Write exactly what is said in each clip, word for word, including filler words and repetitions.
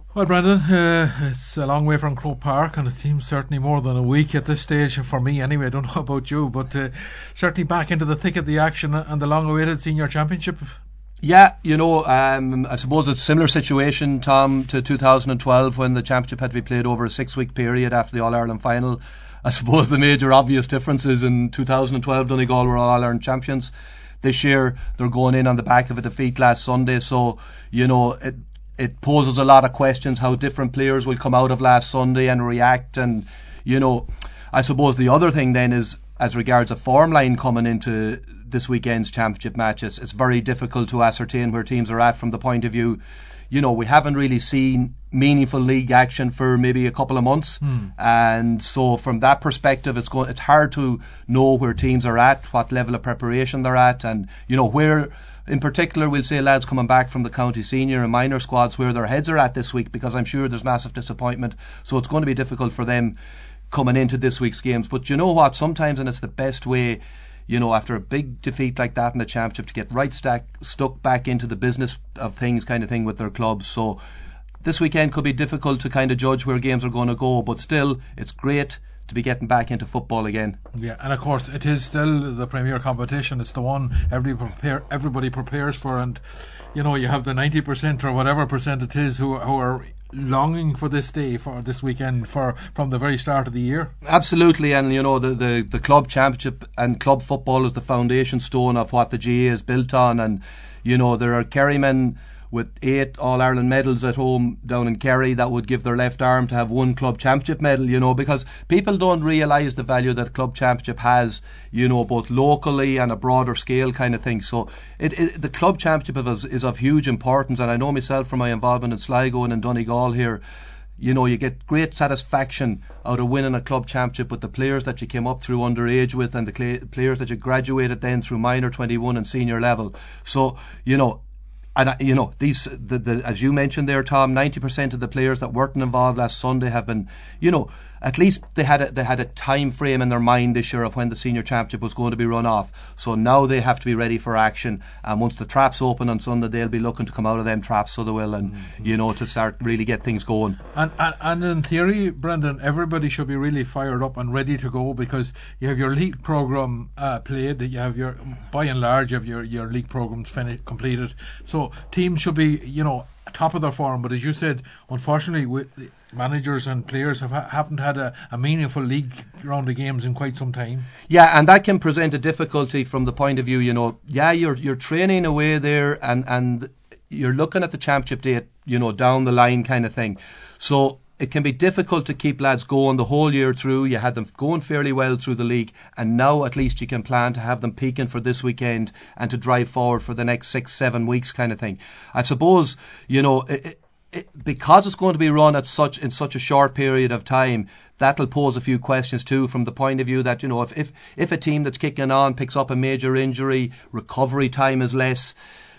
Well, Brendan, uh, it's a long way from Croke Park, and it seems certainly more than a week at this stage, for me anyway. I don't know about you, but uh, certainly back into the thick of the action and the long-awaited Senior Championship. Yeah, you know, um, I suppose it's a similar situation, Tom, to two thousand twelve when the Championship had to be played over a six-week period after the All-Ireland final. I suppose the major obvious difference is in two thousand twelve Donegal were All-Ireland champions. This year they're going in on the back of a defeat last Sunday, so, you know, it It poses a lot of questions how different players will come out of last Sunday and react. And, you know, I suppose the other thing then is, as regards a form line coming into this weekend's championship matches, it's very difficult to ascertain where teams are at from the point of view, you know, we haven't really seen meaningful league action for maybe a couple of months. Hmm. And so from that perspective, it's going, it's hard to know where teams are at, what level of preparation they're at, and, you know, where... In particular, we'll say lads coming back from the county senior and minor squads where their heads are at this week, because I'm sure there's massive disappointment. So it's going to be difficult for them coming into this week's games. But you know what? Sometimes, and it's the best way, you know, after a big defeat like that in the championship, to get right stack, stuck back into the business of things kind of thing with their clubs. So this weekend could be difficult to kind of judge where games are going to go. But still, it's great to be getting back into football again. Yeah, and of course it is still the premier competition. It's the one everybody, prepare, everybody prepares for, and you know, you have the ninety percent or whatever percent it is who, who are longing for this day, for this weekend, for from the very start of the year. Absolutely. And you know, the, the, the club championship and club football is the foundation stone of what the G A is built on. And you know, there are Kerrymen with eight All-Ireland medals at home down in Kerry that would give their left arm to have one club championship medal, you know, because people don't realise the value that club championship has, you know, both locally and a broader scale kind of thing. So it, it, the club championship is, is of huge importance, and I know myself from my involvement in Sligo and in Donegal here, you know, you get great satisfaction out of winning a club championship with the players that you came up through underage with and the cl- players that you graduated then through minor twenty-one and senior level. So, you know, And you know, these the, the as you mentioned there, Tom, ninety percent of the players that weren't involved last Sunday have been, you know, at least they had a, they had a time frame in their mind this year of when the senior championship was going to be run off. So now they have to be ready for action. And once the traps open on Sunday, they'll be looking to come out of them traps, so they will, and mm-hmm. you know, to start really get things going. And, and and in theory, Brendan, everybody should be really fired up and ready to go, because you have your league programme uh, played. You have your, by and large, you have your your league programmes finished, completed. So teams should be, you know, top of their form. But as you said, unfortunately, with the managers and players have, haven't had a, a meaningful league round of games in quite some time. Yeah, and that can present a difficulty from the point of view, you know, yeah, you're you're training away there, and, and you're looking at the championship date, you know, down the line kind of thing. So it can be difficult to keep lads going the whole year through. You had them going fairly well through the league, and now at least you can plan to have them peaking for this weekend and to drive forward for the next six, seven weeks kind of thing. I suppose, you know, it, it, because it's going to be run at such in such a short period of time, that'll pose a few questions too, from the point of view that, you know, if if, if a team that's kicking on picks up a major injury, recovery time is less.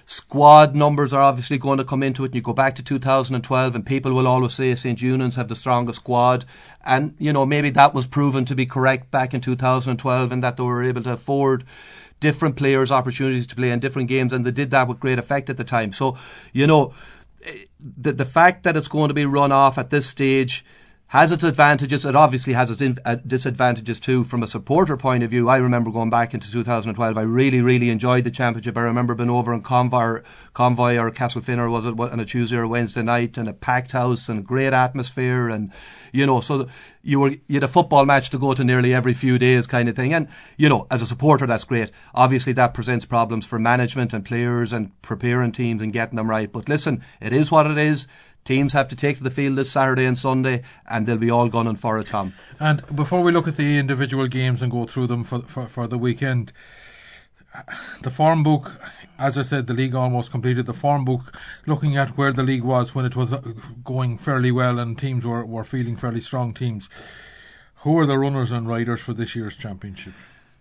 Squad numbers are obviously going to come into it, and you go back to two thousand twelve and people will always say St Eunan's have the strongest squad, and you know, maybe that was proven to be correct back in two thousand twelve, and that they were able to afford different players opportunities to play in different games, and they did that with great effect at the time. So, you know, the, the fact that it's going to be run off at this stage has its advantages. It obviously has its in, uh, disadvantages too from a supporter point of view. I remember going back into two thousand twelve, I really really enjoyed the championship. I remember being over in Convoy, Convoy or Castlefin, was it, on a Tuesday or Wednesday night, and a packed house and a great atmosphere, and you know, so you were you had a football match to go to nearly every few days kind of thing. And you know, as a supporter, that's great. Obviously that presents problems for management and players and preparing teams and getting them right, but listen, it is what it is. Teams have to take to the field this Saturday and Sunday, and they'll be all gunning for it, Tom. And before we look at the individual games and go through them for for, for the weekend, the form book, as I said, the league almost completed. The form book, looking at where the league was when it was going fairly well and teams were, were feeling fairly strong teams. Who are the runners and riders for this year's championship?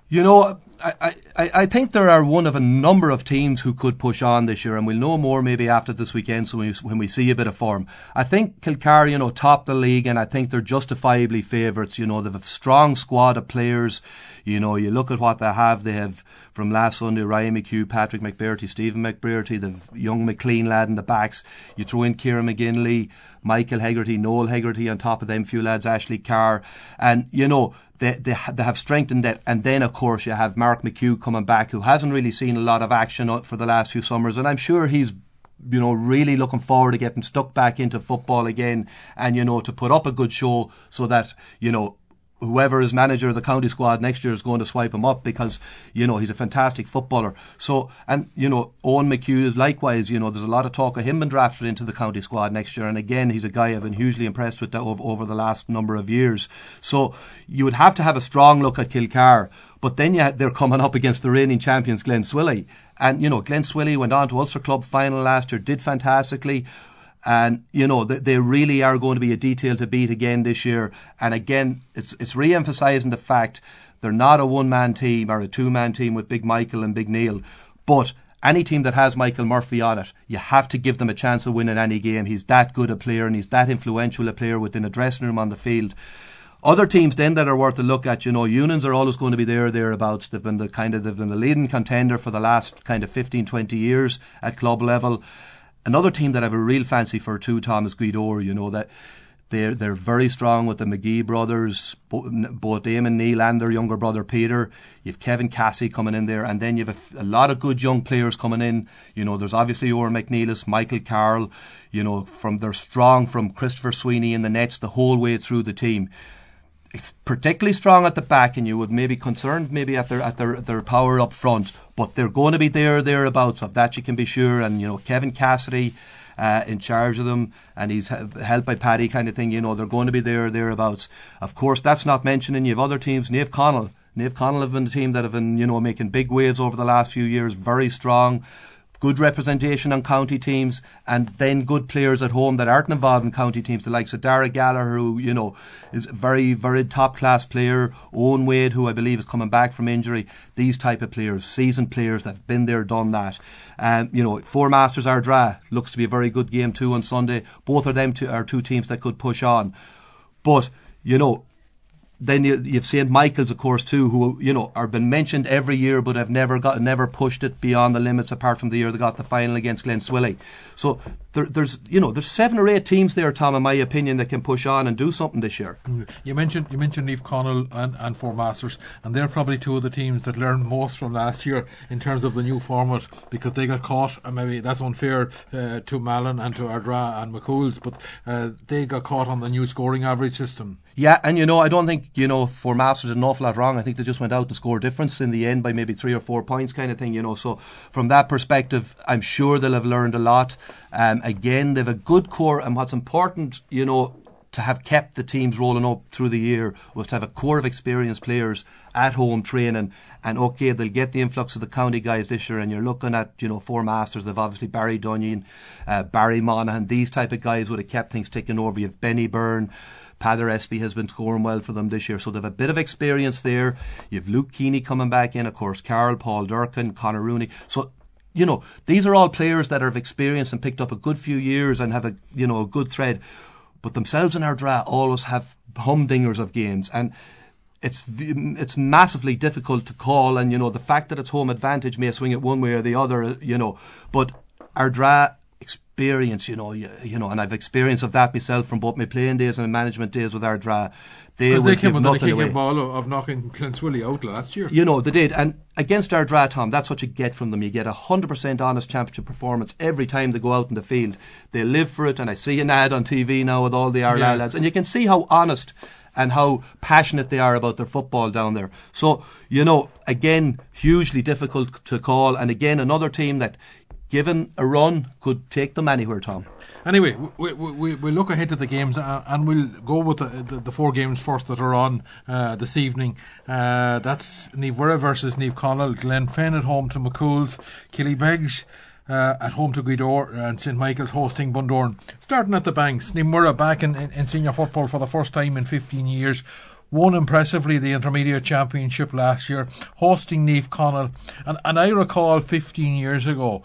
You know, I, I, I think there are one of a number of teams who could push on this year, and we'll know more maybe after this weekend, so when we, when we see a bit of form. I think Kilcar, you know, top the league, and I think they're justifiably favourites. You know, they have a strong squad of players. You know, you look at what they have. They have, from last Sunday, Ryan McHugh, Patrick McBrearty, Stephen McBrearty, the young McLean lad in the backs. You throw in Kieran McGinley, Michael Hegarty, Noel Hegarty on top of them, few lads, Ashley Carr. And, you know, They, they they have strengthened it, and then of course you have Mark McHugh coming back, who hasn't really seen a lot of action for the last few summers, and I'm sure he's, you know, really looking forward to getting stuck back into football again, and you know, to put up a good show so that, you know, whoever is manager of the county squad next year is going to swipe him up, because, you know, he's a fantastic footballer. So, and, you know, Owen McHugh is likewise, you know, there's a lot of talk of him being drafted into the county squad next year. And again, he's a guy I've been hugely impressed with over, over the last number of years. So you would have to have a strong look at Kilcar, but then you, they're coming up against the reigning champions, Glen Swilly. And, you know, Glen Swilly went on to Ulster Club final last year, did fantastically. And, you know, they really are going to be a detail to beat again this year. And again, it's it's re-emphasising the fact they're not a one-man team or a two-man team with Big Michael and Big Neil. But any team that has Michael Murphy on it, you have to give them a chance of winning any game. He's that good a player, and he's that influential a player within a dressing room on the field. Other teams then that are worth a look at, you know, Unions are always going to be there, thereabouts. They've been the kind of, they've been the leading contender for the last kind of fifteen, twenty years at club level. Another team that I have a real fancy for too, Tom, is Guidor. You know, that they're they're very strong with the McGee brothers, both Eamon Neal and their younger brother Peter. You've Kevin Cassie coming in there, and then you've a, a lot of good young players coming in. You know, there's obviously Oren McNeilis, Michael Carroll. You know, from they're strong from Christopher Sweeney in the nets the whole way through the team. It's particularly strong at the back, and you would maybe concerned maybe at their at their their power up front, but they're going to be there thereabouts. Of that you can be sure. And you know, Kevin Cassidy uh, in charge of them, and he's helped by Paddy, kind of thing. You know, they're going to be there thereabouts. Of course, that's not mentioning you have other teams. Naomh Conaill, Naomh Conaill have been the team that have been, you know, making big waves over the last few years. Very strong. Good representation on county teams, and then good players at home that aren't involved in county teams, the likes of Dara Gallagher, who, you know, is a very, very top class player. Owen Wade, who I believe is coming back from injury. These type of players, seasoned players that have been there, done that. Um, you know, Four Masters Ardra looks to be a very good game too on Sunday. Both of them two are two teams that could push on. But, you know, then you, you've Saint Michael's, of course, too, who, you know, are been mentioned every year, but have never got, never pushed it beyond the limits, apart from the year they got the final against Glen Swilly. So there, there's, you know, there's seven or eight teams there, Tom, in my opinion, that can push on and do something this year. You mentioned you mentioned Naomh Conaill and, and Four Masters, and they're probably two of the teams that learned most from last year in terms of the new format, because they got caught, and maybe that's unfair uh, to Malin and to Ardra and McCool's, but uh, they got caught on the new scoring average system. Yeah, and you know, I don't think, you know, Four Masters did an awful lot wrong. I think they just went out and scored difference in the end by maybe three or four points, kind of thing, you know. So from that perspective, I'm sure they'll have learned a lot. Um, again, they've a good core, and what's important, you know, to have kept the teams rolling up through the year was to have a core of experienced players at home training. And okay, they'll get the influx of the county guys this year, and you're looking at, you know, Four Masters. They've obviously Barry Dunyan, uh, Barry Monaghan. These type of guys would have kept things ticking over. You've Benny Byrne. Pather Espy has been scoring well for them this year, so they've a bit of experience there. You've Luke Keeney coming back in, of course, Carl, Paul Durkin, Conor Rooney. So, you know, these are all players that have experienced and picked up a good few years and have a, you know, a good thread. But themselves in Ardra always have humdingers of games, and it's it's massively difficult to call. And you know, the fact that it's home advantage may swing it one way or the other, you know. But Ardra experience, you know, you, you know, and I've experience of that myself from both my playing days and my management days with Ardra. They Because will they came give within a nothing away. kicking ball of, of knocking Glen Swilly out last year. You know, they did. And against Ardra, Tom, that's what you get from them. You get a one hundred percent honest championship performance every time they go out in the field. They live for it, and I see an ad on T V now with all the Ardra Yeah. lads, and you can see how honest and how passionate they are about their football down there. So, you know, again, hugely difficult to call. And again, another team that, given a run, could take them anywhere, Tom. Anyway, we we we we'll look ahead to the games, uh, and we'll go with the, the the four games first that are on uh, this evening. Uh, that's Naomh Murray versus Naomh Conaill, Glenfein at home to McCool's, Killybegs uh, at home to Guidor, and Saint Michael's hosting Bundoran. Starting at the banks, Naomh Murray back in, in, in senior football for the first time in fifteen years. won impressively the Intermediate Championship last year, hosting Naomh Conaill. And, and I recall fifteen years ago,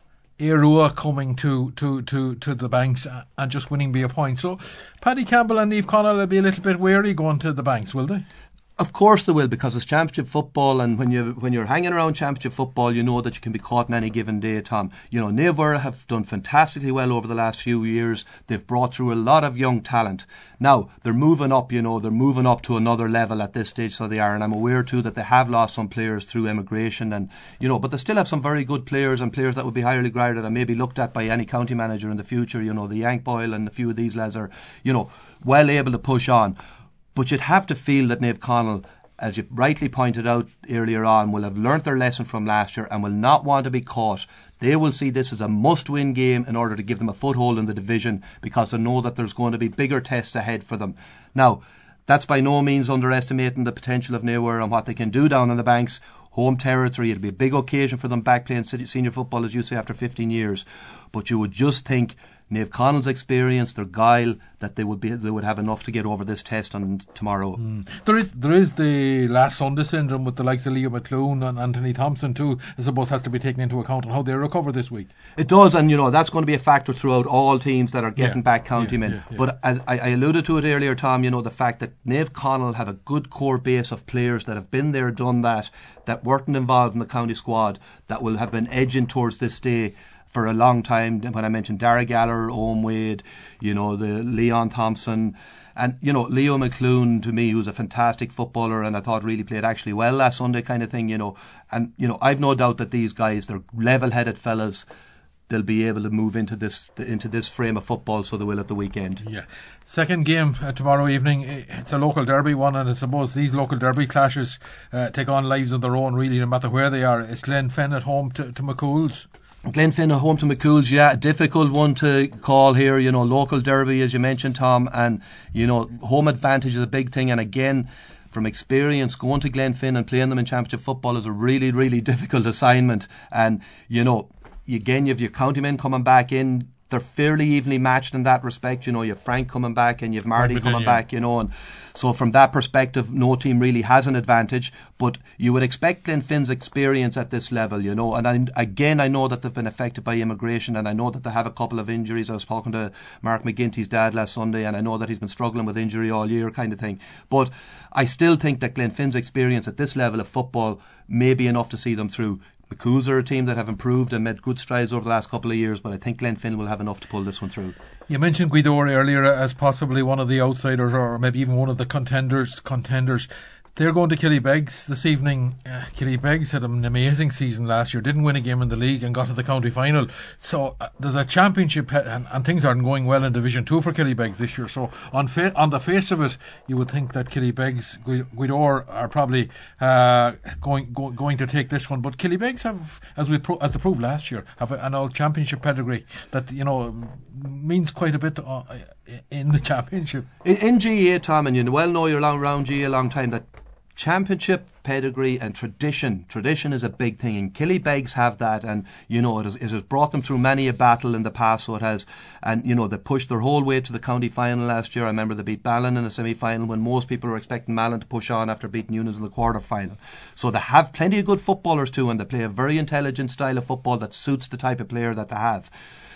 Éire coming to, to, to, to the Banks and just winning by a point. So Paddy Campbell and Naomh Conaill will be a little bit wary going to the Banks, will they? Of course they will, because it's championship football, and when you when you're hanging around championship football, you know that you can be caught in any given day, Tom. You know, Naomh have done fantastically well over the last few years. They've brought through a lot of young talent. Now they're moving up. You know, they're moving up to another level at this stage, so they are. And I'm aware too that they have lost some players through emigration, and you know, but they still have some very good players and players that would be highly regarded and maybe looked at by any county manager in the future. You know, the Yank Boyle and a few of these lads are, you know, well able to push on. But you'd have to feel that Naomh Conaill, as you rightly pointed out earlier on, will have learnt their lesson from last year and will not want to be caught. They will see this as a must-win game in order to give them a foothold in the division, because they know that there's going to be bigger tests ahead for them. Now, that's by no means underestimating the potential of Naomh and what they can do down in the Banks. Home territory, it'll be a big occasion for them back playing senior football, as you say, after fifteen years. But you would just think Naomh Conaill's experience, their guile, that they would be they would have enough to get over this test on tomorrow. Mm. There is there is the last Sunday syndrome with the likes of Leo McClune and Anthony Thompson too, I suppose, has to be taken into account on how they recover this week. It does, and you know that's going to be a factor throughout all teams that are getting yeah. back county men. Yeah, yeah, yeah. But as I, I alluded to it earlier, Tom, you know the fact that Naomh Conaill have a good core base of players that have been there, done that, that weren't involved in the county squad, that will have been edging towards this day for a long time. When I mentioned Dara Galler, Owen Wade, you know, the Leon Thompson, and you know, Leo McClune, to me, who's a fantastic footballer and I thought really played actually well last Sunday, kind of thing, you know. And you know, I've no doubt that these guys, they're level-headed fellas. They'll be able to move into this into this frame of football, so they will at the weekend. Yeah. Second game uh, tomorrow evening. It's a local derby one, and I suppose these local derby clashes uh, take on lives of their own, really, no matter where they are. It's Glenfin at home to, to McCool's. Glenfin at home to McCool's, yeah, a difficult one to call here. You know, local derby, as you mentioned, Tom, and you know, home advantage is a big thing. And again, from experience, going to Glenfin and playing them in championship football is a really, really difficult assignment. And you know, again, you have your county men coming back in. They're fairly evenly matched in that respect. You know, you have Frank coming back and you have Marty coming yeah. back, you know, and so from that perspective, no team really has an advantage. But you would expect Glenfin's experience at this level, you know, and I, again, I know that they've been affected by immigration, and I know that they have a couple of injuries. I was talking to Mark McGinty's dad last Sunday, and I know that he's been struggling with injury all year, kind of thing. But I still think that Glenfin's experience at this level of football may be enough to see them through. McCool's are a team that have improved and made good strides over the last couple of years, but I think Glenfin will have enough to pull this one through. You mentioned Gweedore earlier as possibly one of the outsiders, or maybe even one of the contenders. Contenders. They're going to Killybegs this evening. Uh, Killybegs had an amazing season last year, didn't win a game in the league and got to the county final. So uh, there's a championship, he- and, and things aren't going well in Division two for Killybegs this year. So on fa- on the face of it, you would think that Killybegs, Gweedore are probably uh, going go- going to take this one. But Killybegs have, as we pro- as they proved last year, have a, an old championship pedigree that, you know, means quite a bit uh, in the championship. In, in G A A, Tom, and you well know you're around G A A a long time, that championship pedigree and tradition tradition is a big thing, and Killybegs have that, and you know it has, it has brought them through many a battle in the past, so it has. And you know, they pushed their whole way to the county final last year. I remember they beat Ballin in the semi-final when most people were expecting Malin to push on after beating Eunice in the quarter final. So they have plenty of good footballers too, and they play a very intelligent style of football that suits the type of player that they have.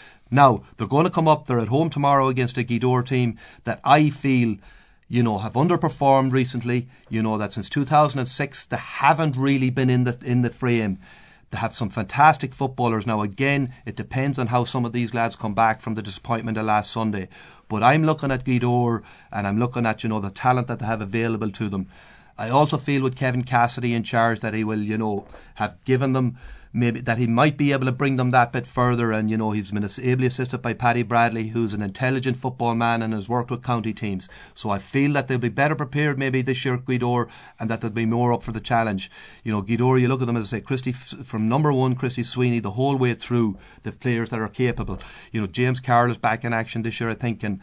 Now they're going to come up, they're at home tomorrow against a Gweedore team that I feel, you know, have underperformed recently. You know that since two thousand six they haven't really been in the in the frame. They have some fantastic footballers. Now again, it depends on how some of these lads come back from the disappointment of last Sunday. But I'm looking at Gweedore, and I'm looking at, you know, the talent that they have available to them. I also feel with Kevin Cassidy in charge that he will, you know, have given them maybe that he might be able to bring them that bit further. And you know, he's been ably assisted by Paddy Bradley, who's an intelligent football man and has worked with county teams. So I feel that they'll be better prepared maybe this year at Gweedore, and that they'll be more up for the challenge. You know, Gweedore, you look at them, as I say, Christy, from number one, Christy Sweeney, the whole way through, the players that are capable. You know, James Carroll is back in action this year, I think, and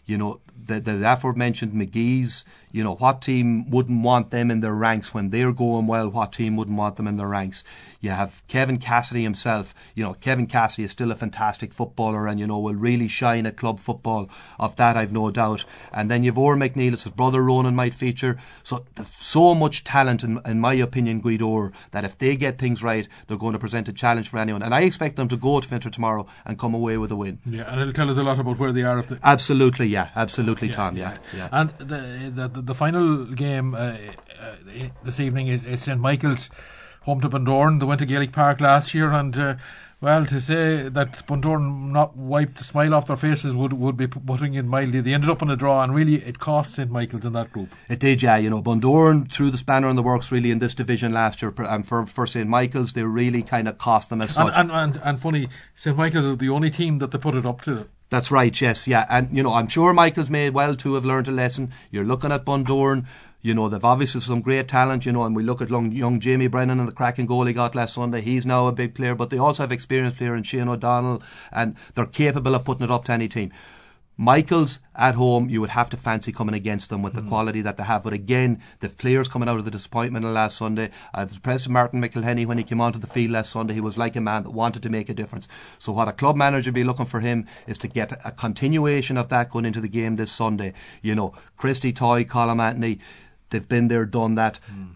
You know, the, the aforementioned McGee's, you know, what team wouldn't want them in their ranks when they're going well? What team wouldn't want them in their ranks? You have Kevin Cassidy himself. You know, Kevin Cassidy is still a fantastic footballer and, you know, will really shine at club football. Of that, I've no doubt. And then you've Oran McNeill, his brother Ronan might feature. So there's so much talent, in, in my opinion, Guido, that if they get things right, they're going to present a challenge for anyone. And I expect them to go to Finter tomorrow and come away with a win. Yeah, and it'll tell us a lot about where they are. If they absolutely, yeah, absolutely, yeah, Tom, yeah, yeah. yeah. And the, the the final game uh, uh, this evening is, is Saint Michael's home to Bundoran. They went to Gaelic Park last year, and uh, well, to say that Bundoran not wiped the smile off their faces would, would be putting it mildly. They ended up in a draw, and really it cost Saint Michael's in that group. It did, yeah. You know, Bundoran threw the spanner in the works really in this division last year, and for, for Saint Michael's they really kind of cost them as such. And, and, and, and funny, Saint Michael's is the only team that they put it up to. That's right, yes, yeah. And, you know, I'm sure Michael's may well to have learned a lesson. You're looking at Bundoran. You know, they've obviously some great talent, you know, and we look at young, young Jamie Brennan and the cracking goal he got last Sunday. He's now a big player, but they also have experienced player in Shane O'Donnell, and they're capable of putting it up to any team. Michael's at home, you would have to fancy coming against them with the mm. quality that they have. But again, the players coming out of the disappointment of last Sunday. I was impressed with Martin McElhenney when he came onto the field last Sunday. He was like a man that wanted to make a difference. So what a club manager would be looking for him is to get a continuation of that going into the game this Sunday. You know, Christy Toy, Colm Anthony, they've been there, done that. Mm.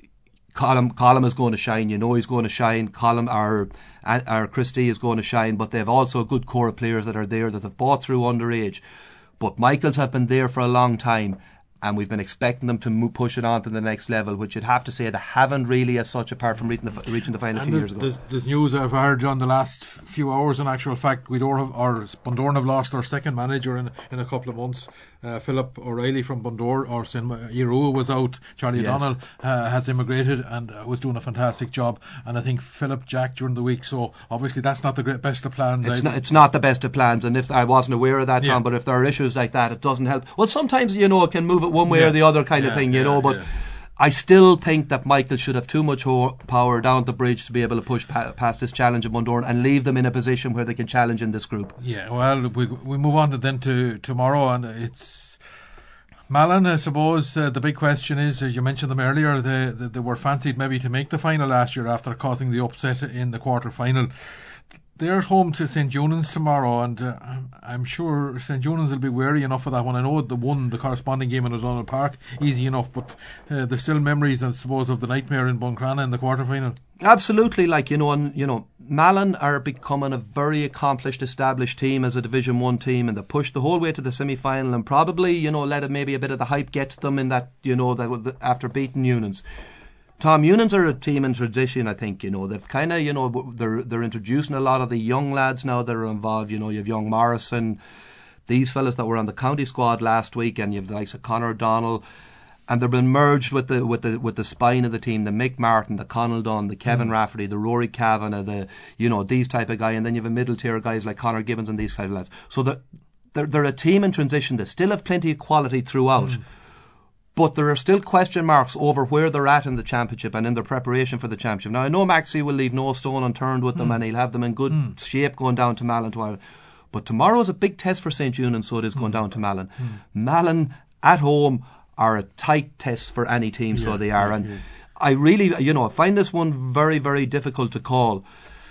Colm, Colm is going to shine. You know he's going to shine. Colm, or, or Christie is going to shine. But they've also a good core of players that are there that have bought through underage. But Michael's have been there for a long time, and we've been expecting them to move, push it on to the next level, which you'd have to say they haven't really as such, apart from reaching the, reaching the final a few years ago. There's, there's news I've heard on the last few hours. In actual fact, we don't have, or Bundoran have lost their second manager in, in a couple of months. Uh, Philip O'Reilly from Bundoran, or Saint Irua was out. Charlie yes. O'Donnell uh, has immigrated and uh, was doing a fantastic job. And I think Philip Jack during the week. So obviously that's not the great best of plans. It's not, it's not the best of plans. And if I wasn't aware of that, Tom, yeah. but if there are issues like that, it doesn't help. Well, sometimes, you know, it can move it one way yeah. or the other kind yeah, of thing, you yeah, know, but... Yeah. I still think that Michael should have too much ho- power down the bridge to be able to push pa- past this challenge of Bundoran and leave them in a position where they can challenge in this group. Yeah, well, we we move on to then to tomorrow, and it's Malin, I suppose. Uh, the big question is, as you mentioned them earlier, they, they, they were fancied maybe to make the final last year after causing the upset in the quarter final. They're home to Saint Eunan's tomorrow, and uh, I'm sure Saint Eunan's will be wary enough of that one. I know they won the corresponding game in O'Donnell Park, easy enough, but uh, there's still memories, I suppose, of the nightmare in Buncrana in the quarter final. Absolutely, like, you know, and you know, Malin are becoming a very accomplished, established team as a Division One team, and they pushed the whole way to the semi-final, and probably, you know, let maybe a bit of the hype get to them in that, you know, that after beating Eunan's. Tom, Eunan's are a team in transition, I think. You know, they've kind of, you know, they're they're introducing a lot of the young lads now that are involved. You know, you have young Morrison, these fellas that were on the county squad last week, and you have the likes of Conor O'Donnell, and they've been merged with the with the with the spine of the team, the Mick Martin, the Conall Dunn, the Kevin mm. Rafferty, the Rory Kavanagh, the, you know, these type of guy, and then you have a middle tier guys like Conor Gibbons and these type of lads. So they're, they're, they're a team in transition. They still have plenty of quality throughout. Mm. But there are still question marks over where they're at in the championship and in their preparation for the championship. Now, I know Maxie will leave no stone unturned with them mm. and he'll have them in good mm. shape going down to Malin tomorrow. But tomorrow is a big test for Saint Eunan's, so it is going mm. down to Malin. Mm. Malin at home are a tight test for any team, yeah, so they are. Yeah, and yeah. I really, you know, I find this one very, very difficult to call.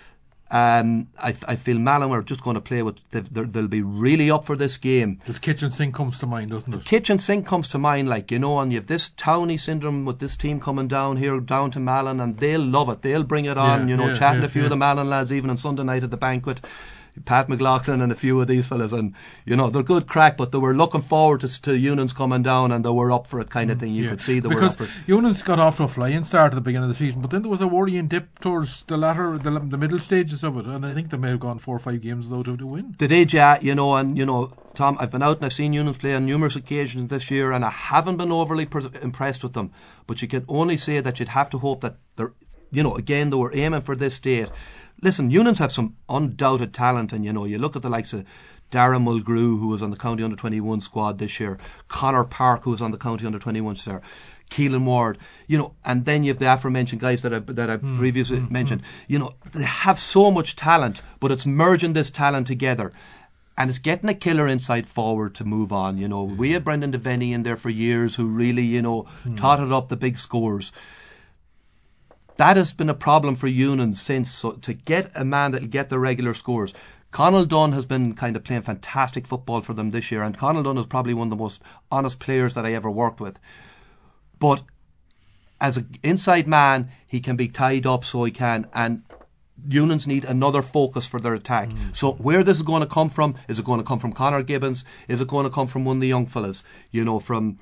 Um, I, I feel Malin are just going to play with, they'll be really up for this game. The kitchen sink comes to mind, doesn't it? The kitchen sink comes to mind, like, you know, and you have this townie syndrome with this team coming down here, down to Malin, and they'll love it. They'll bring it on, yeah, you know, yeah, chatting yeah, a few yeah. of the Malin lads even on Sunday night at the banquet. Pat McLaughlin and a few of these fellas, and you know they're good crack, but they were looking forward to, to Eunan's coming down, and they were up for it kind of thing. You yeah. could see they because were up for it. Eunan's got off to a flying start at the beginning of the season, but then there was a worrying dip towards the latter, the, the middle stages of it, and I think they may have gone four or five games though to, to win. They did, yeah, you know, and you know, Tom, I've been out and I've seen Eunan's play on numerous occasions this year, and I haven't been overly pres- impressed with them. But you can only say that you'd have to hope that they're, you know, again they were aiming for this date. Listen, Eunan's have some undoubted talent, and you know, you look at the likes of Darren Mulgrew, who was on the county under twenty-one squad this year, Connor Park, who was on the county under twenty-one squad, Keelan Ward, you know, and then you have the aforementioned guys that I that I mm, previously mm, mentioned. Mm. You know, they have so much talent, but it's merging this talent together. And it's getting a killer inside forward to move on. You know, we had Brendan Devaney in there for years who really, you know, mm. totted up the big scores. That has been a problem for Union since. So to get a man that'll get the regular scores. Conall Dunn has been kind of playing fantastic football for them this year, and Conall Dunn is probably one of the most honest players that I ever worked with. But as an inside man, he can be tied up so he can, and Unions need another focus for their attack. Mm. So where this is going to come from, is it going to come from Conor Gibbons? Is it going to come from one of the young fellas? You know, from,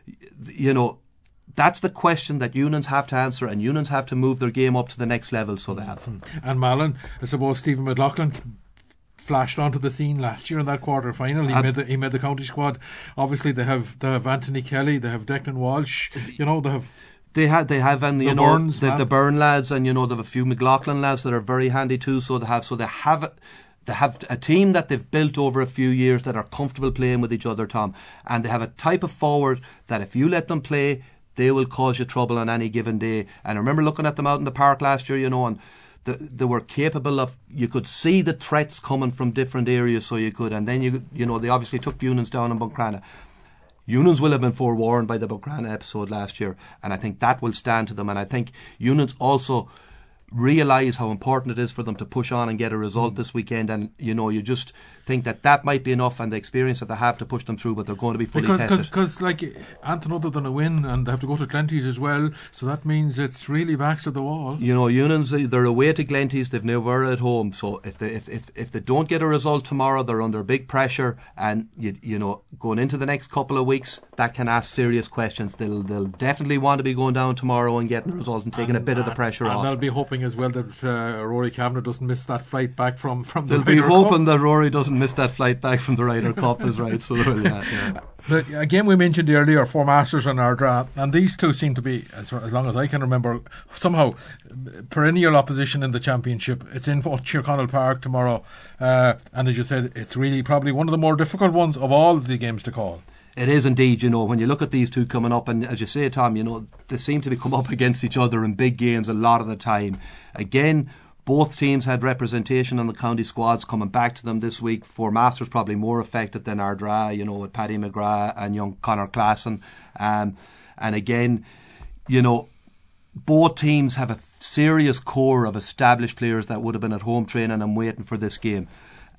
you know, that's the question that Unions have to answer, and Unions have to move their game up to the next level, so they have. And Malin, I suppose Stephen McLaughlin flashed onto the scene last year in that quarter final. He Ab- made the he made the county squad. Obviously, they have they have Anthony Kelly, they have Declan Walsh. You know, they have. They have, they have, and you the know, Burns, the, the Burn lads, and you know, they have a few McLaughlin lads that are very handy too. So they have, so they have, they have a team that they've built over a few years that are comfortable playing with each other, Tom, and they have a type of forward that if you let them play, they will cause you trouble on any given day. And I remember looking at them out in the park last year, you know, and the, they were capable of, you could see the threats coming from different areas, so you could, and then you, you know, they obviously took Unions down in Buncrana. Unions will have been forewarned by the Buncrana episode last year, and I think that will stand to them. And I think Unions also realise how important it is for them to push on and get a result this weekend. And you know, you just think that that might be enough, and the experience that they have to push them through, but they're going to be fully because, tested. Because, like, Anton other than a win, and they have to go to Glenties as well, so that means it's really backs to the wall. You know, Unions, they're away to Glenties, they've never at home, so if they if, if if they don't get a result tomorrow, they're under big pressure, and you you know, going into the next couple of weeks, that can ask serious questions. They'll they'll definitely want to be going down tomorrow and getting a result and taking and, a bit and, of the pressure and off. And they'll be hoping as well that uh, Rory Kavanagh doesn't miss that flight back from from the They'll be Ryder hoping Cup. that Rory doesn't miss that flight back from the Ryder Cup is right. So yeah, yeah. The, again, we mentioned earlier Four Masters and Ardra, and these two seem to be, as, as long as I can remember, somehow perennial opposition in the championship. It's in O'Connell Park tomorrow, uh, and as you said, it's really probably one of the more difficult ones of all the games to call. It is indeed, you know, when you look at these two coming up, and as you say, Tom, you know, they seem to be come up against each other in big games a lot of the time. Again, both teams had representation on the county squads coming back to them this week. Four Masters probably more affected than Ardra, you know, with Paddy McGrath and young Conor Classen. Um, and again, you know, both teams have a serious core of established players that would have been at home training and waiting for this game.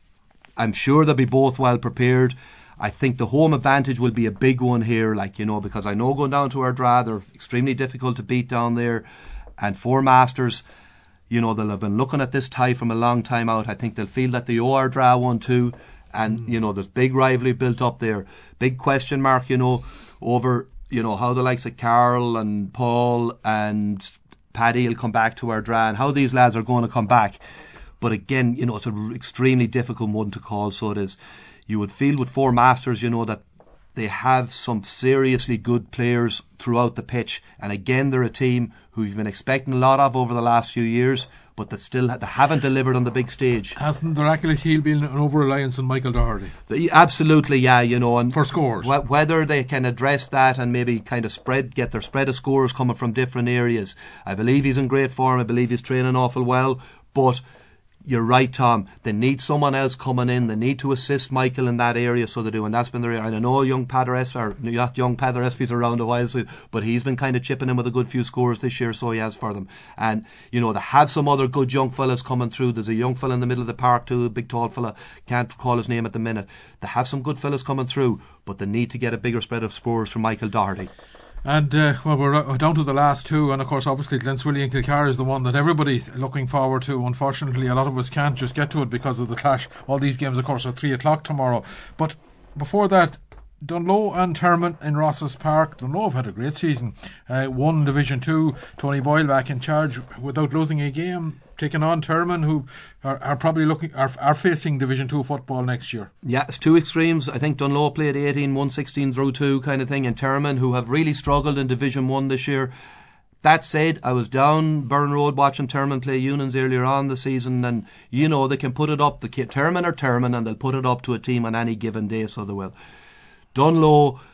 I'm sure they'll be both well prepared. I think the home advantage will be a big one here, like, you know, because I know going down to Ardra, they're extremely difficult to beat down there. And Four Masters, you know, they'll have been looking at this tie from a long time out. I think they'll feel that the O R Dra won too. And, mm. you know, there's big rivalry built up there. Big question mark, you know, over, you know, how the likes of Carl and Paul and Paddy will come back to Ardra and how these lads are going to come back. But again, you know, it's an extremely difficult one to call, so it is. You would feel with Four Masters, you know, that they have some seriously good players throughout the pitch, and again they're a team who you've been expecting a lot of over the last few years, but they still they haven't delivered on the big stage. Hasn't their Achilles heel been an over-reliance on Michael Doherty? The, absolutely, yeah, you know, and for scores. Wh- whether they can address that and maybe kind of spread, get their spread of scores coming from different areas. I believe he's in great form. I believe he's training awful well, but you're right, Tom. They need someone else coming in. They need to assist Michael in that area, so they do, and that's been their area. And I know young Padder Espy, or not young Padder Espy's around a while, so, but he's been kind of chipping in with a good few scores this year, so he has for them. And you know, they have some other good young fellas coming through. There's a young fella in the middle of the park too, a big tall fella. Can't call his name at the minute. They have some good fellas coming through, but they need to get a bigger spread of scores from Michael Doherty. And uh, well, we're down to the last two, and of course obviously Glenswilly and Kilcar is the one that everybody's looking forward to. Unfortunately, a lot of us can't just get to it because of the clash. All these games of course are three o'clock tomorrow, but before that, Dunloe and Termon in Ross's Park. Dunloe have had a great season, uh, won Division two. Tony Boyle back in charge without losing a game, taking on Termon, who are, are probably looking are, are facing Division two football next year. Yeah, it's two extremes. I think Dunloe played eighteen, won sixteen through two kind of thing, and Termon, who have really struggled in Division one this year. That said, I was down Burn Road watching Termon play Unions earlier on the season, and you know, they can put it up. The Termon are Termon, and they'll put it up to a team on any given day, so they will. Dunloe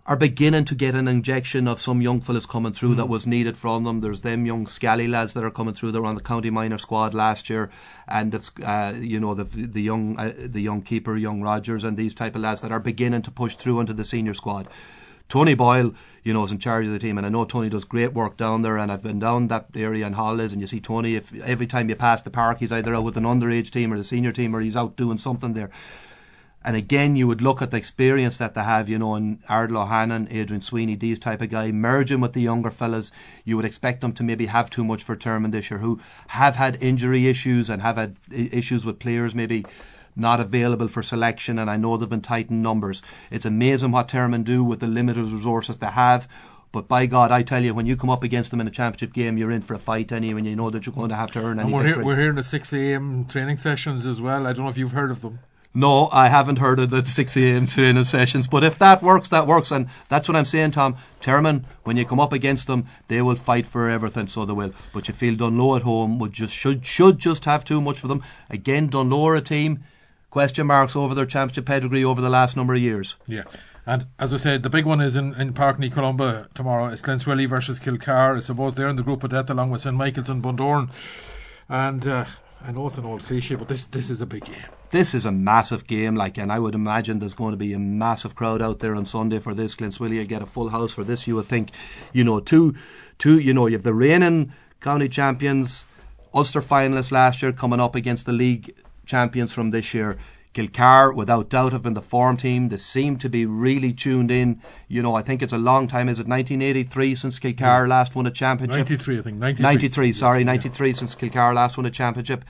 are beginning to get an injection of some young fellas coming through mm. that was needed from them. There's them young Scally lads that are coming through. They were on the county minor squad last year, and uh, you know the the young uh, the young keeper, young Rogers, and these type of lads that are beginning to push through into the senior squad. Tony Boyle, you know, is in charge of the team, and I know Tony does great work down there, and I've been down that area on holidays, and you see Tony, if every time you pass the park, he's either out with an underage team or the senior team, or he's out doing something there. And again, you would look at the experience that they have, you know, in Ardal O'Hannon, Adrian Sweeney, these type of guy, merging with the younger fellas. You would expect them to maybe have too much for Termon this year, who have had injury issues and have had issues with players maybe not available for selection, and I know they've been tight in numbers. It's amazing what Termon do with the limited resources they have. But by God, I tell you, when you come up against them in a championship game, you're in for a fight anyway, and you know that you're going to have to earn any and we're victory. Here, we're here in the six a.m. training sessions as well. I don't know if you've heard of them. No, I haven't heard of the six a.m. training sessions, but if that works, that works, and that's what I'm saying, Tom. Termon, when you come up against them, they will fight for everything, so they will. But you feel Dunloe at home would just should should just have too much for them. Again, Dunloe are a team, question marks over their championship pedigree over the last number of years. Yeah. And as I said, the big one is in, in Park Columba tomorrow. It's Glenswilly versus Kilcar. I suppose they're in the group of death along with Saint Michael's and Bundoran. And uh, I know it's an old cliche, but this this is a big game. This is a massive game, like, and I would imagine there's going to be a massive crowd out there on Sunday for this. Glenswilly will get a full house for this. You would think, you know, two, two, you know, you have the reigning county champions, Ulster finalists last year coming up against the league champions from this year. Kilcar, without doubt, have been the form team. They seem to be really tuned in. You know, I think it's a long time. Is it nineteen eighty-three since Kilcar yeah. last won a championship? ninety-three, I think. ninety-three, ninety-three sorry, ninety-three yeah. since Kilcar last won a championship.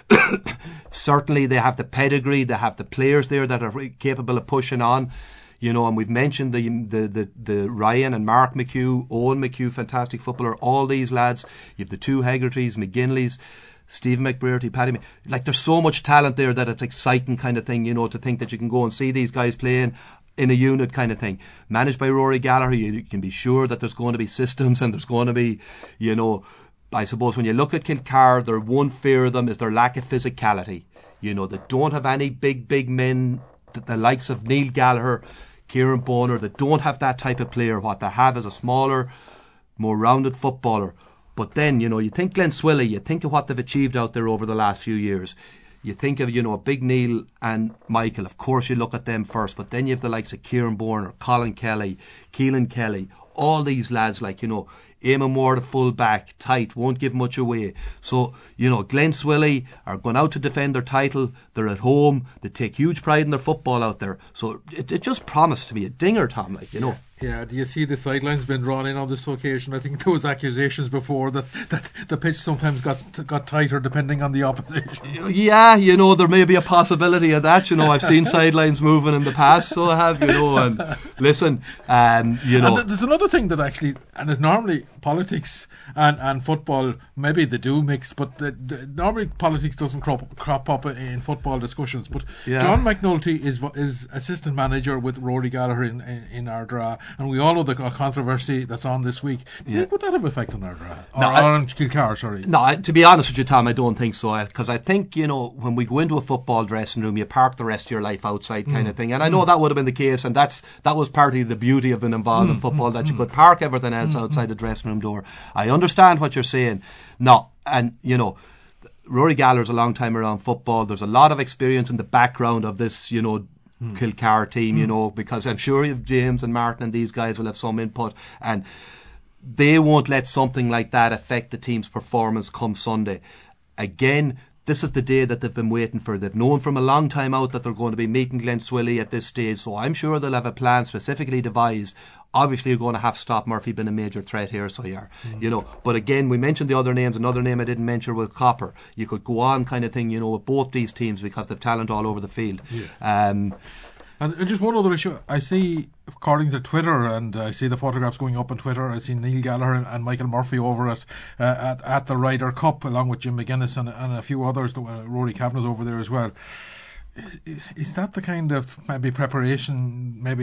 Certainly, they have the pedigree. They have the players there that are capable of pushing on. You know, and we've mentioned the the the, the Ryan and Mark McHugh, Owen McHugh, fantastic footballer. All these lads. You have the two Hegartys, McGinleys, Stephen McBrearty, Paddy, like there's so much talent there that it's exciting kind of thing, you know, to think that you can go and see these guys playing in a unit kind of thing. Managed by Rory Gallagher, you can be sure that there's going to be systems and there's going to be, you know, I suppose when you look at Kilcar, their one fear of them is their lack of physicality. You know, they don't have any big, big men, the, the likes of Neil Gallagher, Kieran Boner, they don't have that type of player. What they have is a smaller, more rounded footballer. But then, you know, you think Glenswilly, you think of what they've achieved out there over the last few years. You think of, you know, Big Neil and Michael. Of course, you look at them first. But then you have the likes of Kieran Bourne, Colin Kelly, Keelan Kelly. All these lads, like, you know, Eamon Moore, the full back, tight, won't give much away. So, you know, Glenswilly are going out to defend their title. They're at home. They take huge pride in their football out there. So it, it just promised to be a dinger, Tom, like, you know. Yeah, do you see the sidelines been drawn in on this occasion? I think there was accusations before that, that the pitch sometimes got got tighter depending on the opposition. Yeah, you know, there may be a possibility of that. You know, I've seen sidelines moving in the past, so I have, you know. And listen, um, you know. And there's another thing that actually, and it's normally politics and, and football, maybe they do mix, but the, the, normally politics doesn't crop, crop up in football discussions. But yeah. John McNulty is is assistant manager with Rory Gallagher in, in, in Ardra. And we all know the controversy that's on this week. Do you yeah. think would that have effect on Ardra? Or, no, or on Kilcar, sorry. No, to be honest with you, Tom, I don't think so. Because I think, you know, when we go into a football dressing room, you park the rest of your life outside kind mm. of thing. And I know mm. that would have been the case. And that's that was partly the beauty of being involved mm. in football, mm. that you could park everything else mm. outside the dressing room door. I understand what you're saying. No, and, you know, Rory Gallagher's a long time around football. There's a lot of experience in the background of this, you know, Mm. Kilcar team, you mm. know, because I'm sure you have James and Martin and these guys will have some input, and they won't let something like that affect the team's performance come Sunday. Again, this is the day that they've been waiting for. They've known from a long time out that they're going to be meeting Glenswilly at this stage, so I'm sure they'll have a plan specifically devised. Obviously, you're going to have to stop Murphy being a major threat here, so yeah, mm. you know. But again, we mentioned the other names. Another name I didn't mention was Copper. You could go on, kind of thing, you know, with both these teams because they've talent all over the field. Yeah. Um, and, and just one other issue, I see, according to Twitter, and I see the photographs going up on Twitter, I see Neil Gallagher and, and Michael Murphy over at, uh, at at the Ryder Cup, along with Jim McGuinness and, and a few others. Uh, Rory Kavanagh's over there as well. Is, is, is that the kind of maybe preparation, maybe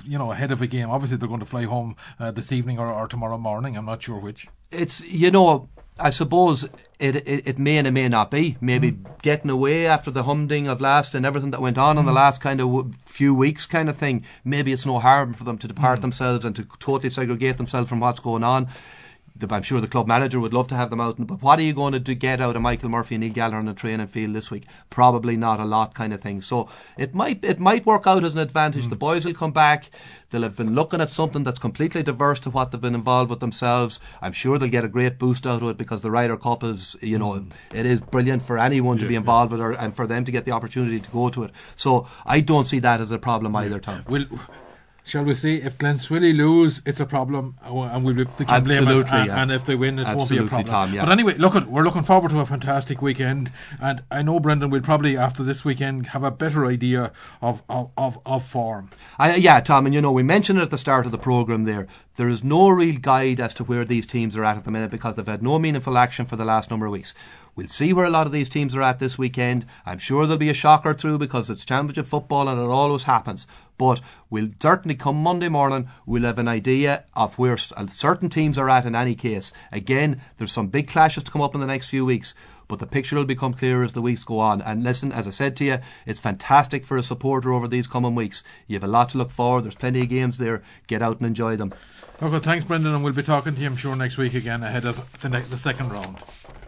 you know, ahead of a game? Obviously, they're going to fly home uh, this evening or, or tomorrow morning. I'm not sure which. It's, you know, I suppose it, it it may and it may not be. Maybe mm. getting away after the humding of last and everything that went on mm. in the last kind of w- few weeks kind of thing. Maybe it's no harm for them to depart mm. themselves and to totally segregate themselves from what's going on. I'm sure the club manager would love to have them out, but what are you going to do, get out of Michael Murphy and Neil Gallagher on the training field this week? Probably not a lot, kind of thing. So it might it might work out as an advantage. Mm. The boys will come back. They'll have been looking at something that's completely diverse to what they've been involved with themselves. I'm sure they'll get a great boost out of it because the Ryder Cup is, you know, mm. it is brilliant for anyone yeah, to be involved yeah. with it and for them to get the opportunity to go to it. So I don't see that as a problem either, Tom. We'll Shall we say, if Glenswilly lose, it's a problem, and we'll be they can blame it, and, yeah. and if they win, it Absolutely, won't be a problem. Tom, yeah. But anyway, look, at, we're looking forward to a fantastic weekend, and I know, Brendan, we'll probably, after this weekend, have a better idea of, of, of, of form. I, yeah, Tom, and you know, we mentioned it at the start of the programme there, there is no real guide as to where these teams are at at the minute because they've had no meaningful action for the last number of weeks. We'll see where a lot of these teams are at this weekend. I'm sure there'll be a shocker through because it's championship football and it always happens. But we'll certainly come Monday morning, we'll have an idea of where certain teams are at in any case. Again, there's some big clashes to come up in the next few weeks, but the picture will become clearer as the weeks go on. And listen, as I said to you, it's fantastic for a supporter over these coming weeks. You have a lot to look forward. There's plenty of games there. Get out and enjoy them. Okay, thanks, Brendan, and we'll be talking to you, I'm sure, next week again ahead of the, ne- the second round.